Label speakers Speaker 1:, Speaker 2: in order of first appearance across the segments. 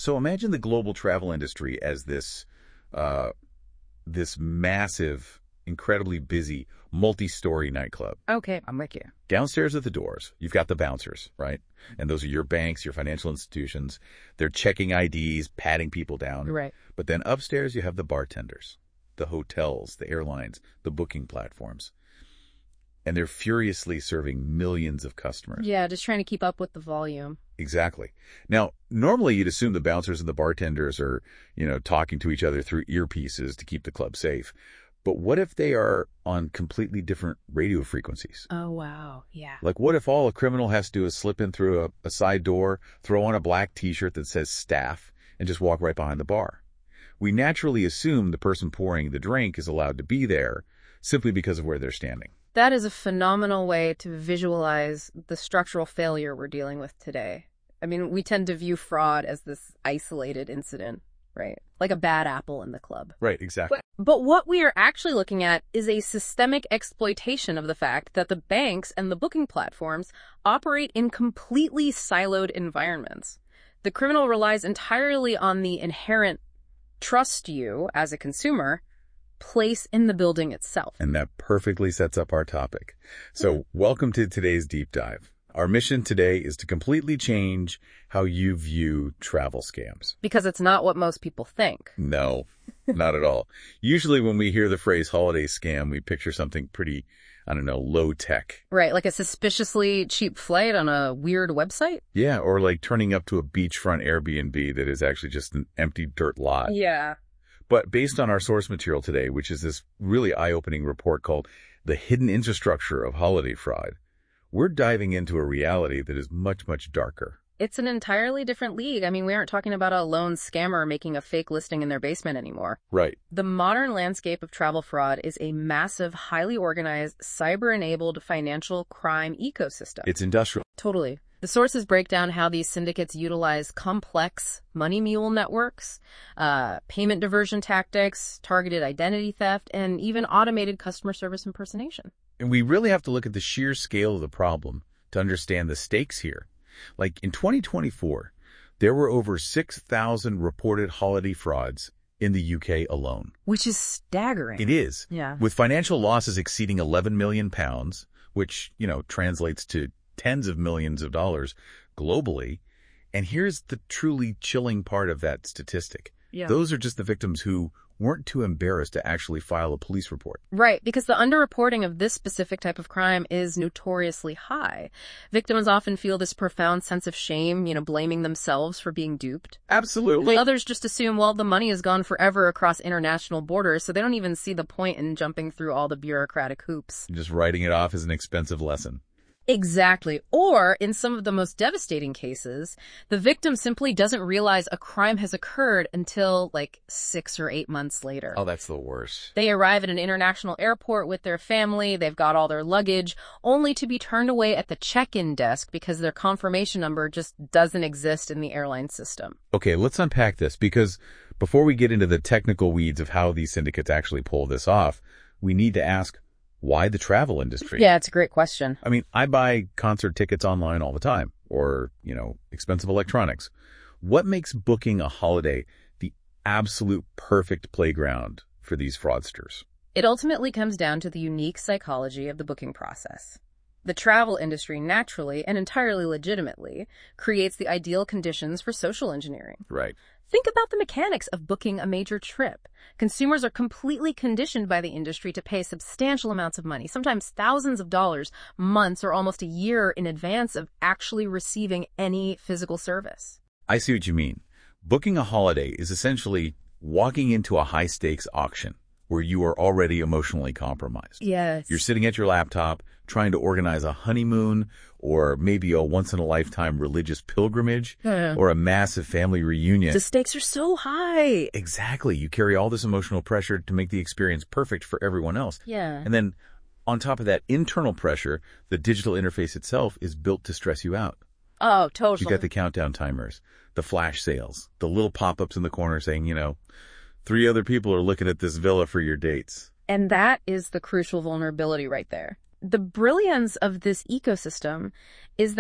Speaker 1: So imagine the global travel industry as this massive, incredibly busy, multi-story nightclub.
Speaker 2: Okay, I'm with you.
Speaker 1: Downstairs at the doors, you've got the bouncers, right? And those are your banks, your financial institutions. They're checking IDs, patting people down.
Speaker 2: Right.
Speaker 1: But then upstairs, you have the bartenders, the hotels, the airlines, the booking platforms. And they're furiously serving millions of customers.
Speaker 2: Yeah, just trying to keep up with the volume.
Speaker 1: Exactly. Now, normally you'd assume the bouncers and the bartenders are, talking to each other through earpieces to keep the club safe. But what if they are on completely different radio frequencies?
Speaker 2: Oh, wow. Yeah.
Speaker 1: Like, what if all a criminal has to do is slip in through a side door, throw on a black T-shirt that says staff, and just walk right behind the bar? We naturally assume the person pouring the drink is allowed to be there simply because of where they're standing.
Speaker 2: That is a phenomenal way to visualize the structural failure we're dealing with today. I mean, we tend to view fraud as this isolated incident, right? Like a bad apple in the club.
Speaker 1: Right, exactly.
Speaker 2: But what we are actually looking at is a systemic exploitation of the fact that the banks and the booking platforms operate in completely siloed environments. The criminal relies entirely on the inherent trust you, as a consumer, place in the building itself.
Speaker 1: And that perfectly sets up our topic. So welcome to today's deep dive. Our mission today is to completely change how you view travel scams.
Speaker 2: Because it's not what most people think.
Speaker 1: No, not at all. Usually when we hear the phrase holiday scam, we picture something pretty, low tech.
Speaker 2: Right, like a suspiciously cheap flight on a weird website?
Speaker 1: Yeah, or like turning up to a beachfront Airbnb that is actually just an empty dirt lot.
Speaker 2: Yeah.
Speaker 1: But based on our source material today, which is this really eye-opening report called The Hidden Infrastructure of Holiday Fraud, we're diving into a reality that is much, much darker.
Speaker 2: It's an entirely different league. I mean, we aren't talking about a lone scammer making a fake listing in their basement anymore.
Speaker 1: Right.
Speaker 2: The modern landscape of travel fraud is a massive, highly organized, cyber-enabled financial crime ecosystem.
Speaker 1: It's industrial.
Speaker 2: Totally. The sources break down how these syndicates utilize complex money mule networks, payment diversion tactics, targeted identity theft, and even automated customer service impersonation.
Speaker 1: And we really have to look at the sheer scale of the problem to understand the stakes here. Like in 2024, there were over 6,000 reported holiday frauds in the UK alone.
Speaker 2: Which is staggering.
Speaker 1: It is.
Speaker 2: Yeah.
Speaker 1: With financial losses exceeding £11 million, which, translates to tens of millions of dollars globally. And here's the truly chilling part of that statistic.
Speaker 2: Yeah.
Speaker 1: Those are just the victims who weren't too embarrassed to actually file a police report.
Speaker 2: Right, because the underreporting of this specific type of crime is notoriously high. Victims often feel this profound sense of shame, blaming themselves for being duped.
Speaker 1: Absolutely.
Speaker 2: Others just assume, well, the money is gone forever across international borders, so they don't even see the point in jumping through all the bureaucratic hoops.
Speaker 1: Just writing it off as an expensive lesson.
Speaker 2: Exactly. Or, in some of the most devastating cases, the victim simply doesn't realize a crime has occurred until, 6 or 8 months later.
Speaker 1: Oh, that's the worst.
Speaker 2: They arrive at an international airport with their family, they've got all their luggage, only to be turned away at the check-in desk because their confirmation number just doesn't exist in the airline system.
Speaker 1: Okay, let's unpack this, because before we get into the technical weeds of how these syndicates actually pull this off, we need to ask, why the travel industry?
Speaker 2: Yeah, it's a great question.
Speaker 1: I mean, I buy concert tickets online all the time, or, expensive electronics. What makes booking a holiday the absolute perfect playground for these fraudsters?
Speaker 2: It ultimately comes down to the unique psychology of the booking process. The travel industry naturally and entirely legitimately creates the ideal conditions for social engineering.
Speaker 1: Right.
Speaker 2: Think about the mechanics of booking a major trip. Consumers are completely conditioned by the industry to pay substantial amounts of money, sometimes thousands of dollars, months or almost a year in advance of actually receiving any physical service.
Speaker 1: I see what you mean. Booking a holiday is essentially walking into a high-stakes auction where you are already emotionally compromised.
Speaker 2: Yes.
Speaker 1: You're sitting at your laptop trying to organize a honeymoon or maybe a once-in-a-lifetime religious pilgrimage or a massive family reunion.
Speaker 2: The stakes are so high.
Speaker 1: Exactly. You carry all this emotional pressure to make the experience perfect for everyone else.
Speaker 2: Yeah.
Speaker 1: And then on top of that internal pressure, the digital interface itself is built to stress you out.
Speaker 2: Oh, totally.
Speaker 1: You got the countdown timers, the flash sales, the little pop-ups in the corner saying, 3 other people are looking at this villa for your dates.
Speaker 2: And that is the crucial vulnerability right there. The brilliance of this ecosystem is that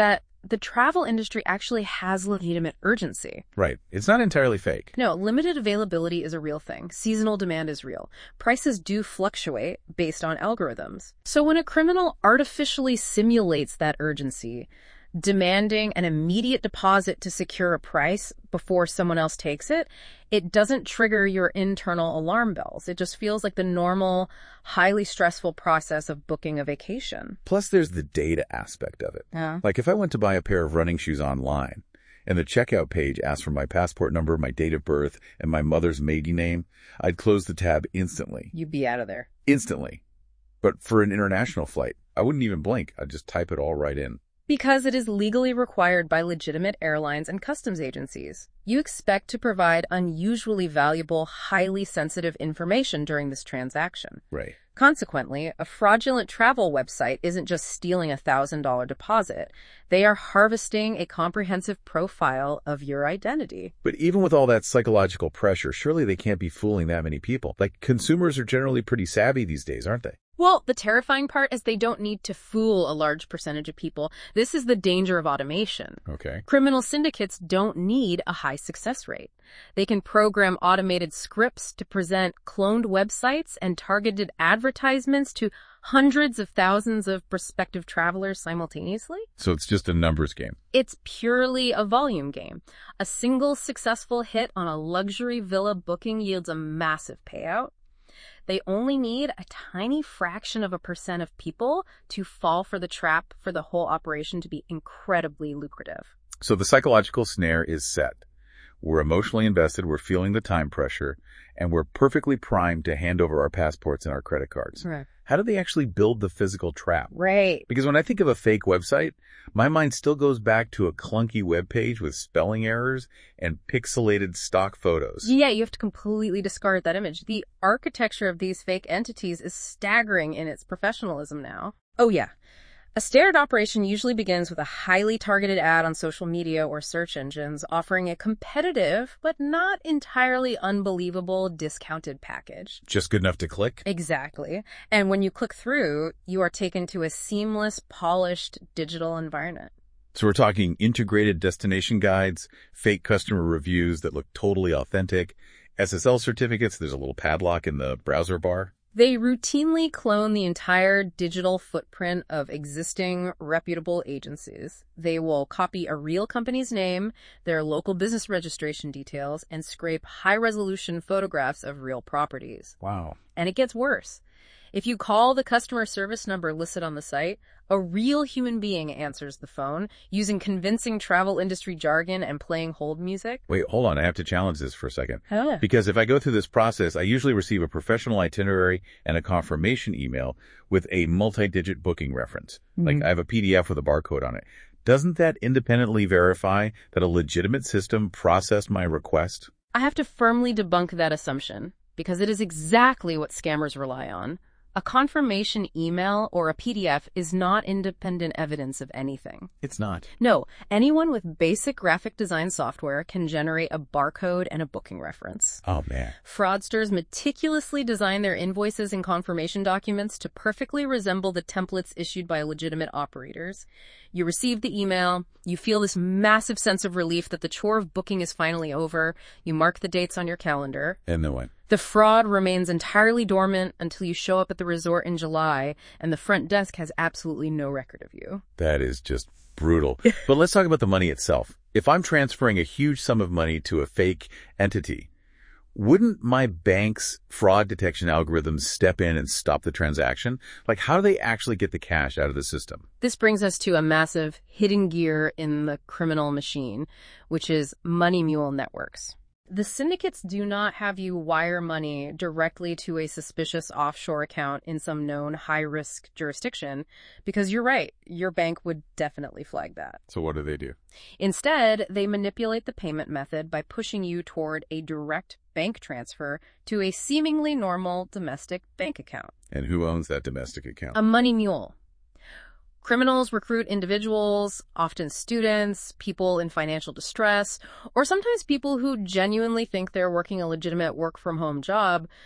Speaker 2: the travel industry actually has legitimate urgency.
Speaker 1: Right. It's not entirely fake.
Speaker 2: No, limited availability is a real thing. Seasonal demand is real. Prices do fluctuate based on algorithms. So when a criminal artificially simulates that urgency, demanding an immediate deposit to secure a price before someone else takes it, it doesn't trigger your internal alarm bells. It just feels like the normal, highly stressful process of booking a vacation.
Speaker 1: Plus, there's the data aspect of it.
Speaker 2: Yeah.
Speaker 1: Like if I went to buy a pair of running shoes online and the checkout page asked for my passport number, my date of birth, and my mother's maiden name, I'd close the tab instantly.
Speaker 2: You'd be out of there.
Speaker 1: Instantly. But for an international flight, I wouldn't even blink. I'd just type it all right in.
Speaker 2: Because it is legally required by legitimate airlines and customs agencies. You expect to provide unusually valuable, highly sensitive information during this transaction.
Speaker 1: Right.
Speaker 2: Consequently, a fraudulent travel website isn't just stealing a $1,000 deposit. They are harvesting a comprehensive profile of your identity.
Speaker 1: But even with all that psychological pressure, surely they can't be fooling that many people. Like, consumers are generally pretty savvy these days, aren't they?
Speaker 2: Well, the terrifying part is they don't need to fool a large percentage of people. This is the danger of automation.
Speaker 1: Okay.
Speaker 2: Criminal syndicates don't need a high success rate. They can program automated scripts to present cloned websites and targeted advertisements to hundreds of thousands of prospective travelers simultaneously.
Speaker 1: So it's just a numbers game.
Speaker 2: It's purely a volume game. A single successful hit on a luxury villa booking yields a massive payout. They only need a tiny fraction of a % of people to fall for the trap for the whole operation to be incredibly lucrative.
Speaker 1: So the psychological snare is set. We're emotionally invested, we're feeling the time pressure, and we're perfectly primed to hand over our passports and our credit cards.
Speaker 2: Right.
Speaker 1: How do they actually build the physical trap?
Speaker 2: Right.
Speaker 1: Because when I think of a fake website, my mind still goes back to a clunky web page with spelling errors and pixelated stock photos.
Speaker 2: Yeah, you have to completely discard that image. The architecture of these fake entities is staggering in its professionalism now. Oh yeah. A standard operation usually begins with a highly targeted ad on social media or search engines offering a competitive but not entirely unbelievable discounted package.
Speaker 1: Just good enough to click?
Speaker 2: Exactly. And when you click through, you are taken to a seamless, polished digital environment.
Speaker 1: So we're talking integrated destination guides, fake customer reviews that look totally authentic, SSL certificates, there's a little padlock in the browser bar.
Speaker 2: They routinely clone the entire digital footprint of existing reputable agencies. They will copy a real company's name, their local business registration details, and scrape high-resolution photographs of real properties.
Speaker 1: Wow.
Speaker 2: And it gets worse. If you call the customer service number listed on the site, a real human being answers the phone using convincing travel industry jargon and playing hold music.
Speaker 1: Wait, hold on. I have to challenge this for a second.
Speaker 2: Huh.
Speaker 1: Because if I go through this process, I usually receive a professional itinerary and a confirmation email with a multi-digit booking reference. Like I have a PDF with a barcode on it. Doesn't that independently verify that a legitimate system processed my request?
Speaker 2: I have to firmly debunk that assumption because it is exactly what scammers rely on. A confirmation email or a PDF is not independent evidence of anything.
Speaker 1: It's not.
Speaker 2: No, anyone with basic graphic design software can generate a barcode and a booking reference.
Speaker 1: Oh, man.
Speaker 2: Fraudsters meticulously design their invoices and confirmation documents to perfectly resemble the templates issued by legitimate operators. You receive the email, you feel this massive sense of relief that the chore of booking is finally over, you mark the dates on your calendar.
Speaker 1: And then what?
Speaker 2: The fraud remains entirely dormant until you show up at the resort in July and the front desk has absolutely no record of you.
Speaker 1: That is just brutal. But let's talk about the money itself. If I'm transferring a huge sum of money to a fake entity, wouldn't my bank's fraud detection algorithms step in and stop the transaction? Like, how do they actually get the cash out of the system?
Speaker 2: This brings us to a massive hidden gear in the criminal machine, which is money mule networks. The syndicates do not have you wire money directly to a suspicious offshore account in some known high-risk jurisdiction, because you're right, your bank would definitely flag that.
Speaker 1: So what do?
Speaker 2: Instead, they manipulate the payment method by pushing you toward a direct bank transfer to a seemingly normal domestic bank account.
Speaker 1: And who owns that domestic account?
Speaker 2: A money mule. Criminals recruit individuals, often students, people in financial distress, or sometimes people who genuinely think they're working a legitimate work-from-home job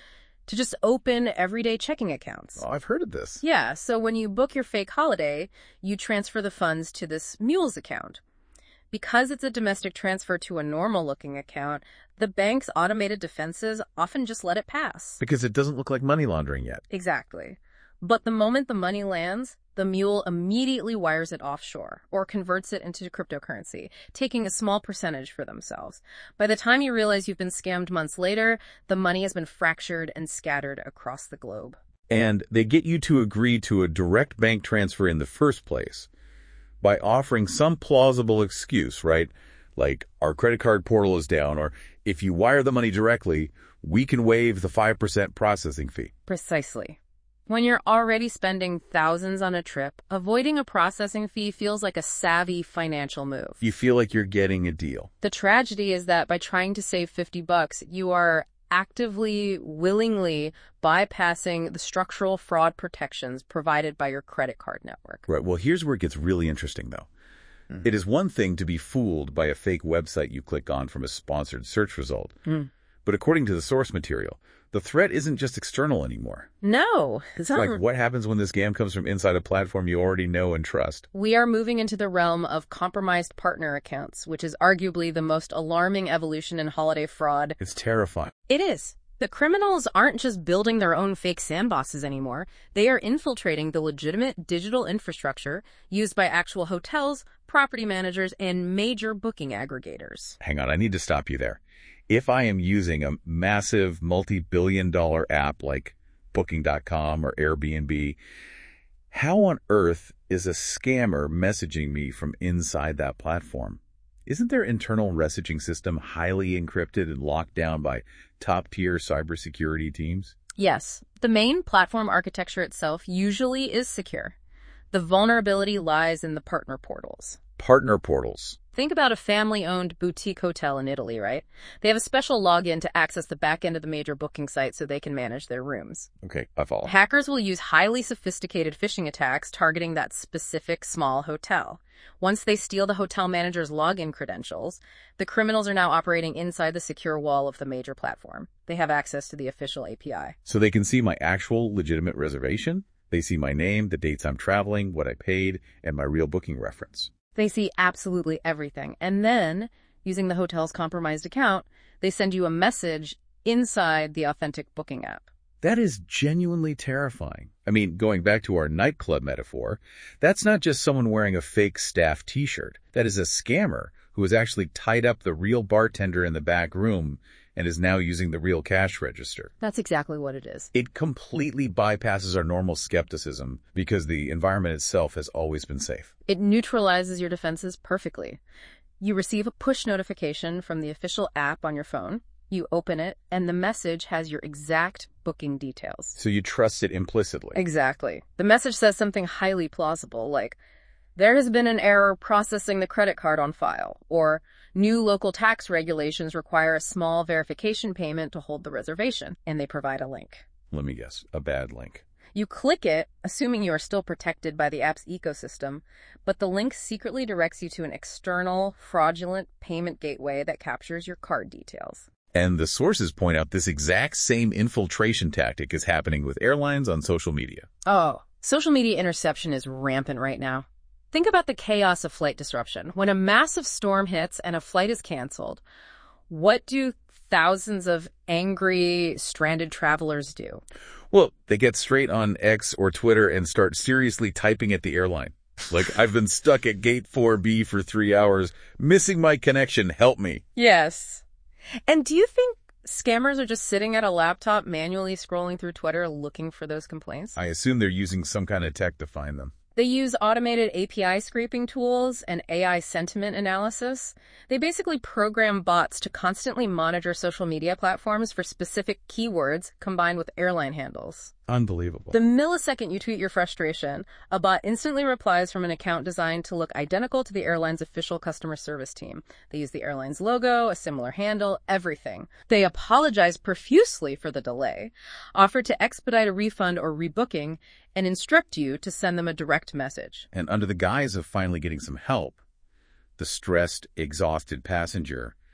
Speaker 2: to just open everyday checking accounts.
Speaker 1: Oh, I've heard of this.
Speaker 2: Yeah, so when you book your fake holiday, you transfer the funds to this Mules account. Because it's a domestic transfer to a normal-looking account, the bank's automated defenses often just let it pass.
Speaker 1: Because it doesn't look like money laundering yet.
Speaker 2: Exactly. But the moment the money lands, the mule immediately wires it offshore or converts it into cryptocurrency, taking a small percentage for themselves. By the time you realize you've been scammed months later, the money has been fractured and scattered across the globe.
Speaker 1: And they get you to agree to a direct bank transfer in the first place by offering some plausible excuse, right? Like, our credit card portal is down, or if you wire the money directly, we can waive the 5% processing fee.
Speaker 2: Precisely. When you're already spending thousands on a trip, avoiding a processing fee feels like a savvy financial move.
Speaker 1: You feel like you're getting a deal.
Speaker 2: The tragedy is that by trying to save $50, you are actively, willingly bypassing the structural fraud protections provided by your credit card network.
Speaker 1: Right. Well, here's where it gets really interesting, though. It is one thing to be fooled by a fake website you click on from a sponsored search result. But according to the source material, the threat isn't just external anymore.
Speaker 2: No.
Speaker 1: It's like, what happens when the scam comes from inside a platform you already know and trust?
Speaker 2: We are moving into the realm of compromised partner accounts, which is arguably the most alarming evolution in holiday fraud.
Speaker 1: It's terrifying.
Speaker 2: It is. The criminals aren't just building their own fake sandboxes anymore. They are infiltrating the legitimate digital infrastructure used by actual hotels, property managers, and major booking aggregators.
Speaker 1: Hang on, I need to stop you there. If I am using a massive multi-billion-dollar app like Booking.com or Airbnb, how on earth is a scammer messaging me from inside that platform? Isn't their internal messaging system highly encrypted and locked down by top-tier cybersecurity teams?
Speaker 2: Yes, the main platform architecture itself usually is secure. The vulnerability lies in the partner portals.
Speaker 1: Partner portals.
Speaker 2: Think about a family-owned boutique hotel in Italy, right? They have a special login to access the back end of the major booking site so they can manage their rooms.
Speaker 1: Okay, I follow.
Speaker 2: Hackers will use highly sophisticated phishing attacks targeting that specific small hotel. Once they steal the hotel manager's login credentials, the criminals are now operating inside the secure wall of the major platform. They have access to the official API.
Speaker 1: So they can see my actual legitimate reservation? They see my name, the dates I'm traveling, what I paid, and my real booking reference.
Speaker 2: They see absolutely everything. And then, using the hotel's compromised account, they send you a message inside the authentic booking app.
Speaker 1: That is genuinely terrifying. I mean, going back to our nightclub metaphor, that's not just someone wearing a fake staff t-shirt. That is a scammer who has actually tied up the real bartender in the back room and is now using the real cash register.
Speaker 2: That's exactly what it is.
Speaker 1: It completely bypasses our normal skepticism because the environment itself has always been safe.
Speaker 2: It neutralizes your defenses perfectly. You receive a push notification from the official app on your phone. You open it, and the message has your exact booking details.
Speaker 1: So you trust it implicitly.
Speaker 2: Exactly. The message says something highly plausible, like, there has been an error processing the credit card on file, or new local tax regulations require a small verification payment to hold the reservation, and they provide a link.
Speaker 1: Let me guess, a bad link.
Speaker 2: You click it, assuming you are still protected by the app's ecosystem, but the link secretly directs you to an external, fraudulent payment gateway that captures your card details.
Speaker 1: And the sources point out this exact same infiltration tactic is happening with airlines on social media.
Speaker 2: Oh, social media interception is rampant right now. Think about the chaos of flight disruption. When a massive storm hits and a flight is canceled, what do thousands of angry, stranded travelers do?
Speaker 1: Well, they get straight on X or Twitter and start seriously typing at the airline. Like, I've been stuck at gate 4B for 3 hours, missing my connection, help me.
Speaker 2: Yes. And do you think scammers are just sitting at a laptop manually scrolling through Twitter looking for those complaints?
Speaker 1: I assume they're using some kind of tech to find them.
Speaker 2: They use automated API scraping tools and AI sentiment analysis. They basically program bots to constantly monitor social media platforms for specific keywords combined with airline handles.
Speaker 1: Unbelievable.
Speaker 2: The millisecond you tweet your frustration, a bot instantly replies from an account designed to look identical to the airline's official customer service team. They use the airline's logo, a similar handle, everything. They apologize profusely for the delay, offer to expedite a refund or rebooking, and instruct you to send them a direct message.
Speaker 1: And under the guise of finally getting some help, the stressed, exhausted passenger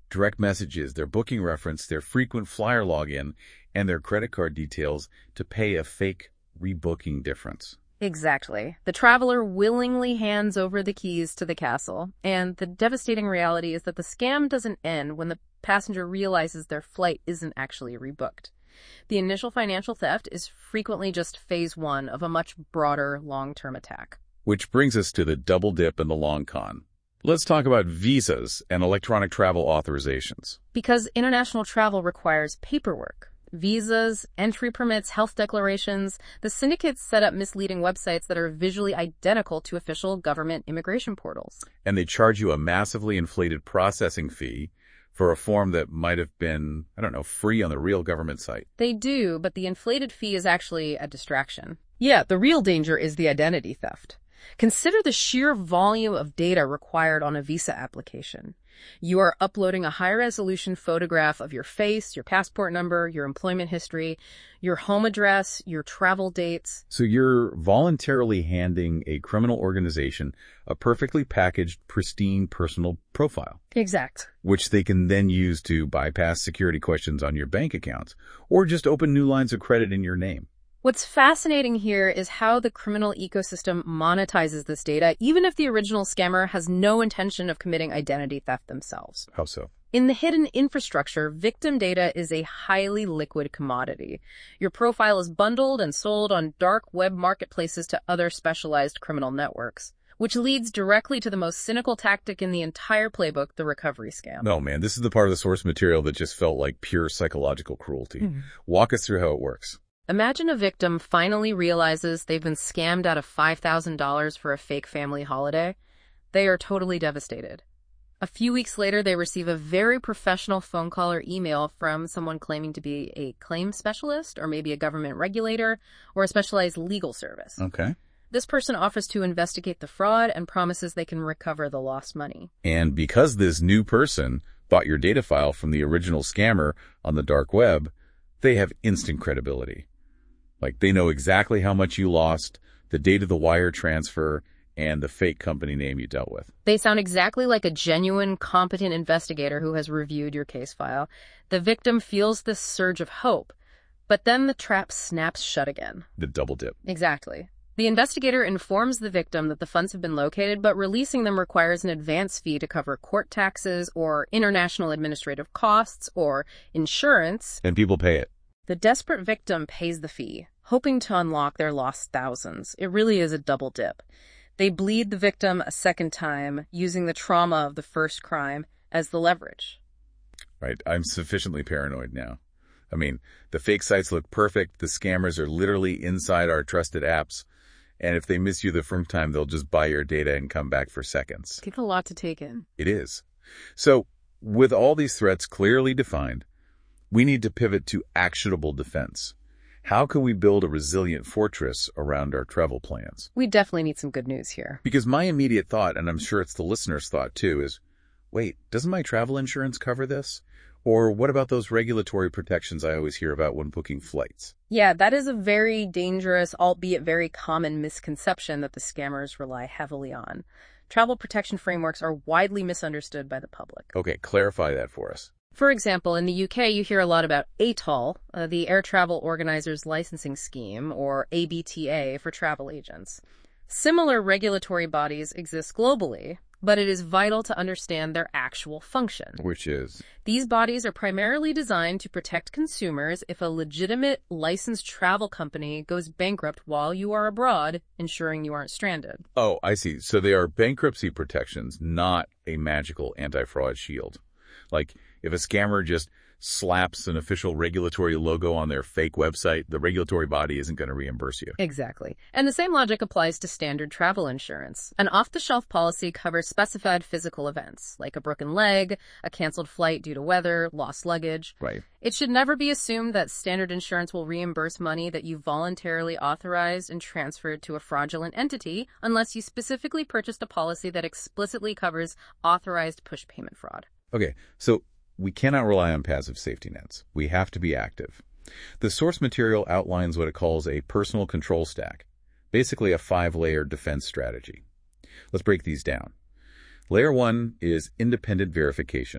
Speaker 1: direct messages, their booking reference, their frequent flyer login, and their credit card details to pay a fake rebooking difference.
Speaker 2: Exactly. The traveler willingly hands over the keys to the castle, and the devastating reality is that the scam doesn't end when the passenger realizes their flight isn't actually rebooked. The initial financial theft is frequently just phase one of a much broader long-term attack.
Speaker 1: Which brings us to the double dip and the long con. Let's talk about visas and electronic travel authorizations.
Speaker 2: Because international travel requires paperwork. Visas, entry permits, health declarations, the syndicates set up misleading websites that are visually identical to official government immigration portals.
Speaker 1: And they charge you a massively inflated processing fee for a form that might have been, free on the real government site.
Speaker 2: They do, but the inflated fee is actually a distraction. Yeah, the real danger is the identity theft. Consider the sheer volume of data required on a visa application. You are uploading a high-resolution photograph of your face, your passport number, your employment history, your home address, your travel dates.
Speaker 1: So you're voluntarily handing a criminal organization a perfectly packaged, pristine personal profile.
Speaker 2: Exact.
Speaker 1: Which they can then use to bypass security questions on your bank accounts, or just open new lines of credit in your name.
Speaker 2: What's fascinating here is how the criminal ecosystem monetizes this data, even if the original scammer has no intention of committing identity theft themselves.
Speaker 1: How so?
Speaker 2: In the hidden infrastructure, victim data is a highly liquid commodity. Your profile is bundled and sold on dark web marketplaces to other specialized criminal networks, which leads directly to the most cynical tactic in the entire playbook, the recovery scam.
Speaker 1: No, man, this is the part of the source material that just felt like pure psychological cruelty. Walk us through how it works.
Speaker 2: Imagine a victim finally realizes they've been scammed out of $5,000 for a fake family holiday. They are totally devastated. A few weeks later, they receive a very professional phone call or email from someone claiming to be a claims specialist or maybe a government regulator or a specialized legal service.
Speaker 1: Okay.
Speaker 2: This person offers to investigate the fraud and promises they can recover the lost money.
Speaker 1: And because this new person bought your data file from the original scammer on the dark web, they have instant credibility. Like, they know exactly how much you lost, the date of the wire transfer, and the fake company name you dealt with.
Speaker 2: They sound exactly like a genuine, competent investigator who has reviewed your case file. The victim feels this surge of hope, but then the trap snaps shut again.
Speaker 1: The double dip.
Speaker 2: Exactly. The investigator informs the victim that the funds have been located, but releasing them requires an advance fee to cover court taxes or international administrative costs or insurance.
Speaker 1: And people pay it.
Speaker 2: The desperate victim pays the fee, hoping to unlock their lost thousands. It really is a double dip. They bleed the victim a second time, using the trauma of the first crime as the leverage.
Speaker 1: Right. I'm sufficiently paranoid now. I mean, the fake sites look perfect. The scammers are literally inside our trusted apps. And if they miss you the first time, they'll just buy your data and come back for seconds.
Speaker 2: It's a lot to take in.
Speaker 1: It is. So, with all these threats clearly defined, we need to pivot to actionable defense. How can we build a resilient fortress around our travel plans?
Speaker 2: We definitely need some good news here.
Speaker 1: Because my immediate thought, and I'm sure it's the listener's thought too, is, wait, doesn't my travel insurance cover this? Or what about those regulatory protections I always hear about when booking flights?
Speaker 2: Yeah, that is a very dangerous, albeit very common misconception that the scammers rely heavily on. Travel protection frameworks are widely misunderstood by the public.
Speaker 1: Okay, clarify that for us.
Speaker 2: For example, in the UK, you hear a lot about ATOL, the Air Travel Organizers Licensing Scheme, or ABTA for travel agents. Similar regulatory bodies exist globally, but it is vital to understand their actual function.
Speaker 1: Which is?
Speaker 2: These bodies are primarily designed to protect consumers if a legitimate licensed travel company goes bankrupt while you are abroad, ensuring you aren't stranded.
Speaker 1: Oh, I see. So they are bankruptcy protections, not a magical anti-fraud shield. Like, if a scammer just slaps an official regulatory logo on their fake website, the regulatory body isn't going to reimburse you.
Speaker 2: Exactly. And the same logic applies to standard travel insurance. An off-the-shelf policy covers specified physical events, like a broken leg, a canceled flight due to weather, lost luggage.
Speaker 1: Right.
Speaker 2: It should never be assumed that standard insurance will reimburse money that you voluntarily authorized and transferred to a fraudulent entity unless you specifically purchased a policy that explicitly covers authorized push payment fraud.
Speaker 1: Okay, so we cannot rely on passive safety nets. We have to be active. The source material outlines what it calls a personal control stack, basically a 5-layer defense strategy. Let's break these down. Layer 1 is independent verification.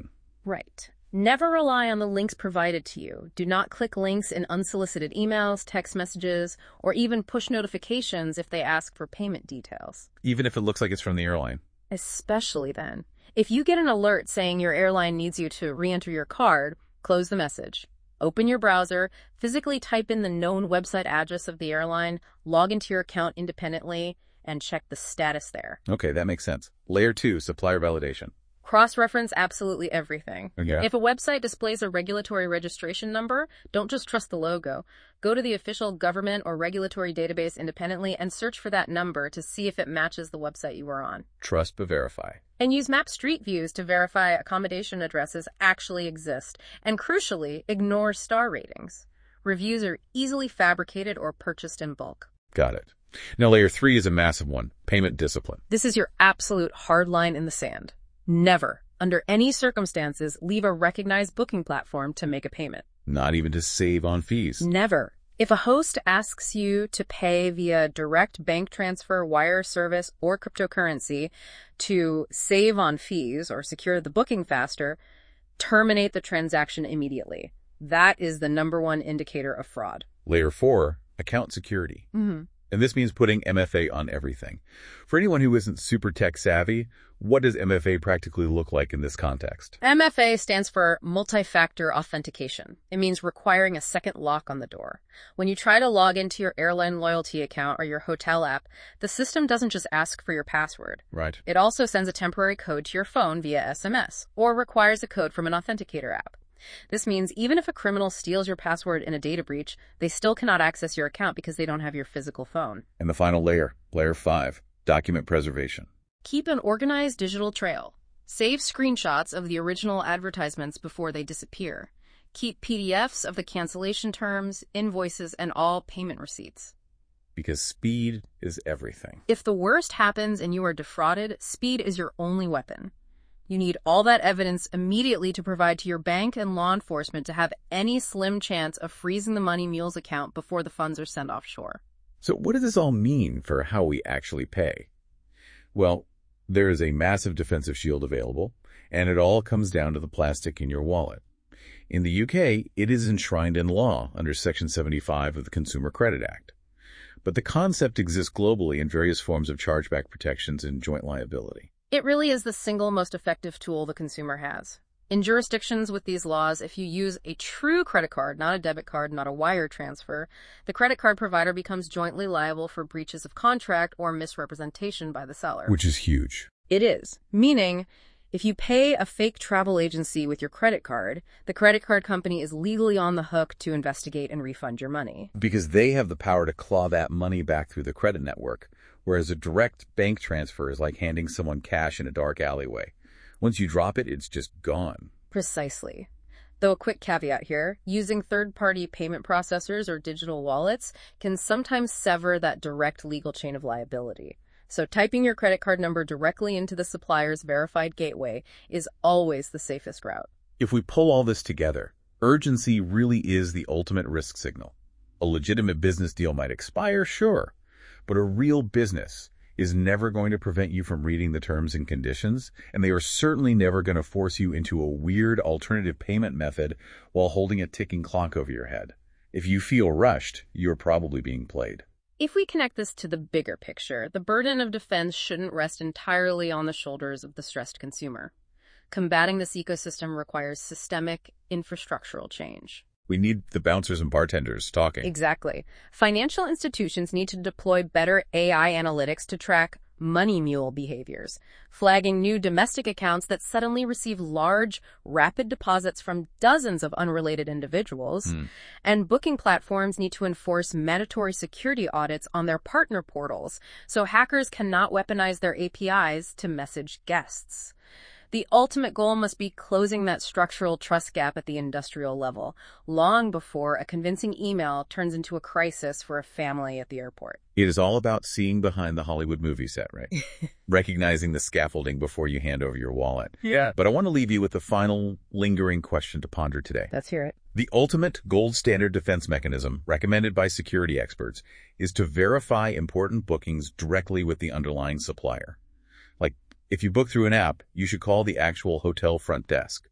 Speaker 2: Right. Never rely on the links provided to you. Do not click links in unsolicited emails, text messages, or even push notifications if they ask for payment details.
Speaker 1: Even if it looks like it's from the airline.
Speaker 2: Especially then. If you get an alert saying your airline needs you to re-enter your card, close the message. Open your browser, physically type in the known website address of the airline, log into your account independently, and check the status there.
Speaker 1: Okay, that makes sense. Layer 2, supplier validation.
Speaker 2: Cross-reference absolutely everything.
Speaker 1: Yeah.
Speaker 2: If a website displays a regulatory registration number, don't just trust the logo. Go to the official government or regulatory database independently and search for that number to see if it matches the website you were on.
Speaker 1: Trust but verify.
Speaker 2: And use Map Street Views to verify accommodation addresses actually exist. And crucially, ignore star ratings. Reviews are easily fabricated or purchased in bulk.
Speaker 1: Got it. Now, layer 3 is a massive one, payment discipline.
Speaker 2: This is your absolute hard line in the sand. Never, under any circumstances, leave a recognized booking platform to make a payment.
Speaker 1: Not even to save on fees.
Speaker 2: Never. If a host asks you to pay via direct bank transfer, wire service, or cryptocurrency to save on fees or secure the booking faster, terminate the transaction immediately. That is the #1 indicator of fraud.
Speaker 1: Layer 4, account security. And this means putting MFA on everything. For anyone who isn't super tech savvy, what does MFA practically look like in this context?
Speaker 2: MFA stands for multi-factor authentication. It means requiring a second lock on the door. When you try to log into your airline loyalty account or your hotel app, the system doesn't just ask for your password.
Speaker 1: Right.
Speaker 2: It also sends a temporary code to your phone via SMS or requires a code from an authenticator app. This means even if a criminal steals your password in a data breach, they still cannot access your account because they don't have your physical phone.
Speaker 1: And the final layer, layer 5, document preservation.
Speaker 2: Keep an organized digital trail. Save screenshots of the original advertisements before they disappear. Keep PDFs of the cancellation terms, invoices, and all payment receipts.
Speaker 1: Because speed is everything.
Speaker 2: If the worst happens and you are defrauded, speed is your only weapon. You need all that evidence immediately to provide to your bank and law enforcement to have any slim chance of freezing the Money Mules account before the funds are sent offshore.
Speaker 1: So what does this all mean for how we actually pay? Well, there is a massive defensive shield available, and it all comes down to the plastic in your wallet. In the UK, it is enshrined in law under Section 75 of the Consumer Credit Act. But the concept exists globally in various forms of chargeback protections and joint liability.
Speaker 2: It really is the single most effective tool the consumer has. In jurisdictions with these laws, if you use a true credit card, not a debit card, not a wire transfer, the credit card provider becomes jointly liable for breaches of contract or misrepresentation by the seller.
Speaker 1: Which is huge.
Speaker 2: It is. Meaning, if you pay a fake travel agency with your credit card, the credit card company is legally on the hook to investigate and refund your money.
Speaker 1: Because they have the power to claw that money back through the credit network, whereas a direct bank transfer is like handing someone cash in a dark alleyway. Once you drop it, it's just gone.
Speaker 2: Precisely. Though a quick caveat here, using third-party payment processors or digital wallets can sometimes sever that direct legal chain of liability. So typing your credit card number directly into the supplier's verified gateway is always the safest route.
Speaker 1: If we pull all this together, urgency really is the ultimate risk signal. A legitimate business deal might expire, sure, but a real business is never going to prevent you from reading the terms and conditions, and they are certainly never going to force you into a weird alternative payment method while holding a ticking clock over your head. If you feel rushed, you're probably being played.
Speaker 2: If we connect this to the bigger picture, the burden of defense shouldn't rest entirely on the shoulders of the stressed consumer. Combating this ecosystem requires systemic, infrastructural change.
Speaker 1: We need the bouncers and bartenders talking.
Speaker 2: Exactly. Financial institutions need to deploy better AI analytics to track money mule behaviors, flagging new domestic accounts that suddenly receive large, rapid deposits from dozens of unrelated individuals. And booking platforms need to enforce mandatory security audits on their partner portals so hackers cannot weaponize their APIs to message guests. The ultimate goal must be closing that structural trust gap at the industrial level, long before a convincing email turns into a crisis for a family at the airport.
Speaker 1: It is all about seeing behind the Hollywood movie set, right? Recognizing the scaffolding before you hand over your wallet.
Speaker 2: Yeah.
Speaker 1: But I want to leave you with the final lingering question to ponder today.
Speaker 2: Let's hear it.
Speaker 1: The ultimate gold standard defense mechanism recommended by security experts is to verify important bookings directly with the underlying supplier. Like, if you book through an app, you should call the actual hotel front desk.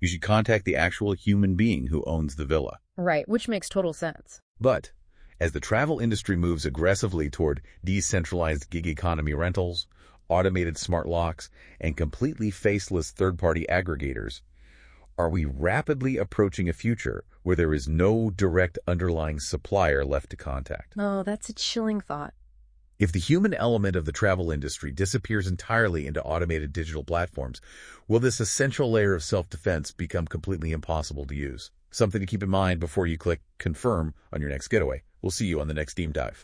Speaker 1: You should contact the actual human being who owns the villa.
Speaker 2: Right, which makes total sense.
Speaker 1: But as the travel industry moves aggressively toward decentralized gig economy rentals, automated smart locks, and completely faceless third-party aggregators, are we rapidly approaching a future where there is no direct underlying supplier left to contact?
Speaker 2: Oh, that's a chilling thought.
Speaker 1: If the human element of the travel industry disappears entirely into automated digital platforms, will this essential layer of self-defense become completely impossible to use? Something to keep in mind before you click confirm on your next getaway. We'll see you on the next Deep Dive.